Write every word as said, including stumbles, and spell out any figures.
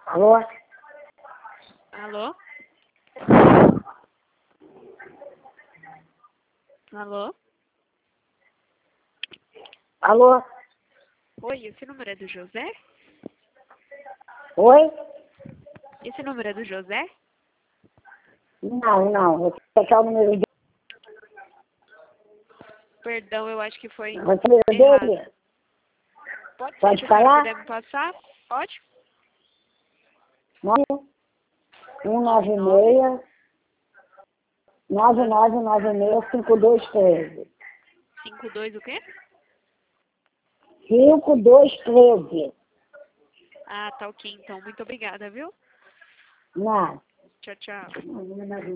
Alô? Alô? Alô? Alô? Oi, esse número é do José? Oi? Esse número é do José? Não, não. Vou pegar o número dele. Perdão, eu acho que foi Vou ter o número errado. dele? Pode ser, Pode se a senhora falar? puder me passar? Pode? nove um nove seis nove nove nove seis cinco dois treze. cinco dois o quê? cinco dois treze. Ah, tá ok então. Muito obrigada, viu? Não. Tchau, tchau.